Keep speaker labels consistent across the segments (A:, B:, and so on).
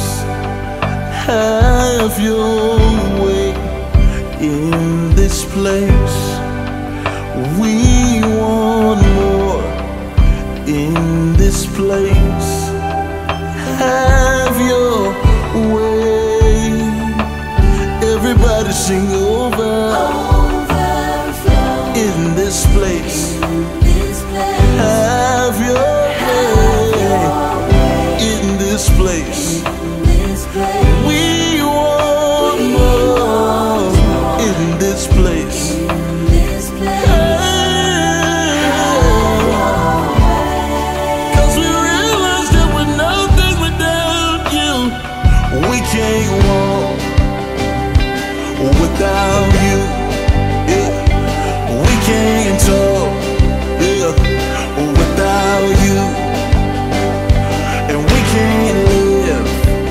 A: Have your way in this place. We want more in this place. Have your way. Everybody sing overflow in this place. Have your way in this place. We want more in this place. Cause we realize that we're nothing without you. We can't walk without you. Yeah. We can't talk, yeah, without you. And we can't live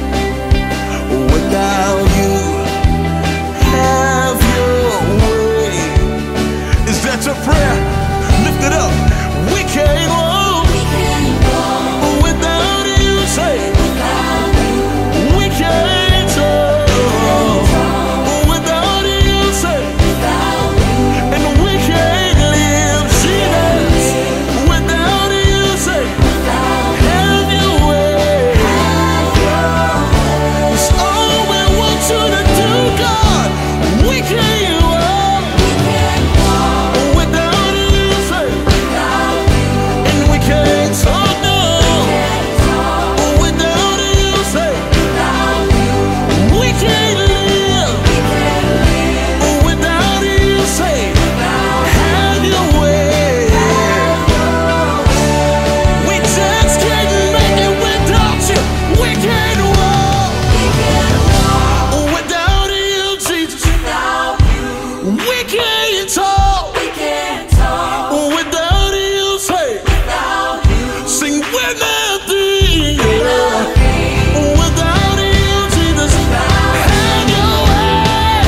A: without you. Have your way. Is that your prayer? Lift it up. We can't walk without you. Say, we can't talk without you. Say, and we can't live, Jesus, without you. Say, have your way. It's all we want you to do, God. We can't walk without you. Say, and we can't talk no without you. Say, we can't live without you. Say, have your way. We just can't make it without you. We can't walk without you, Jesus. We can't talk without you. Say, sing we're nothing without you, Jesus. Have your way.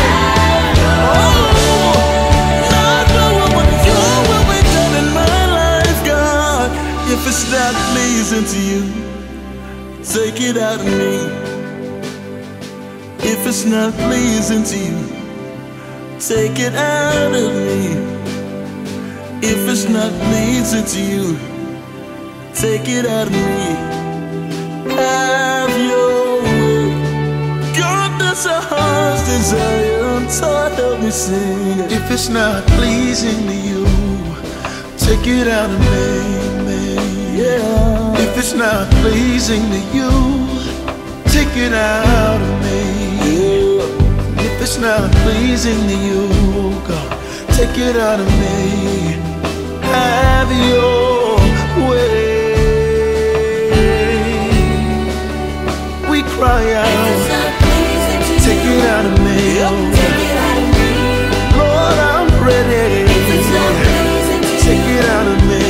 A: Not knowing what your will be done in my life, God. If it's not pleasing to you, take it out of me. If it's not pleasing to you, take it out of me. If it's not pleasing to you, take it out of me. Have your way. God, that's a heart's desire. So help me sing. If it's not pleasing to you, take it out of me. Yeah. If it's not pleasing to you, take it out of me. Yeah. If it's not pleasing to you, God, take it out of me. Have your way. We cry out, take it out of me. Lord, I'm ready. Take it out of me.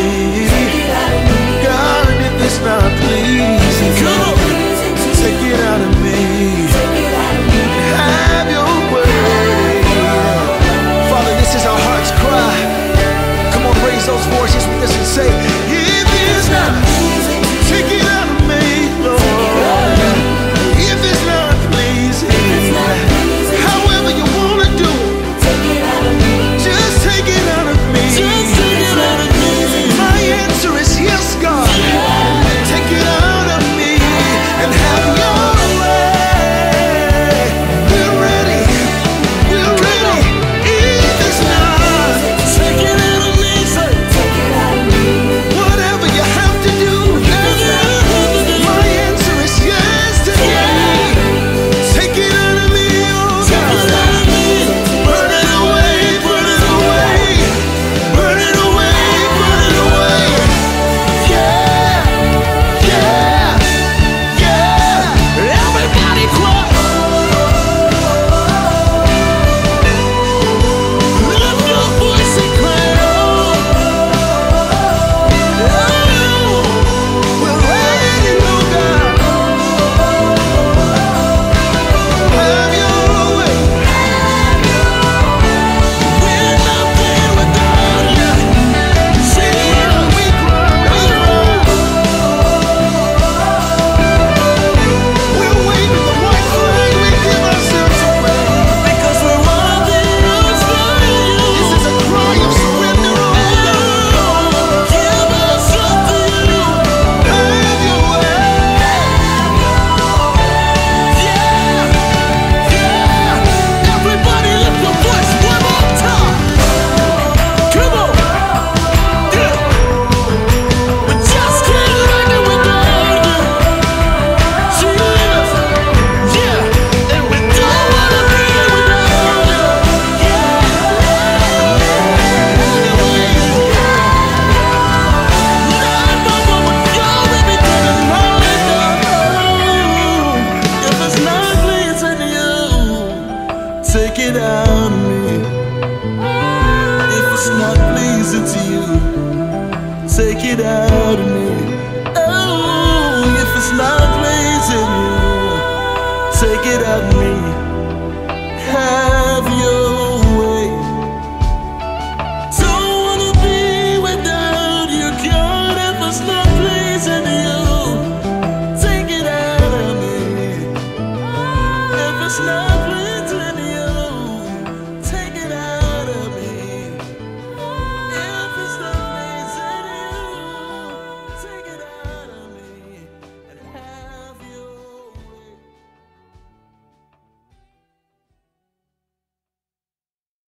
A: God, if it's not pleasing, take it out of me. Have your way. Father, this is our heart's cry. Come on, raise those voices with us and say, if it's not, take it out of me, Lord. If it's not pleasing, however you want to do it, just take it out of me. If it's not pleasing to you, take it out of me. Oh, if it's not pleasing you, take it out of me. Have your way. Don't wanna be without you, God. If it's not pleasing you, take it out of me. If it's not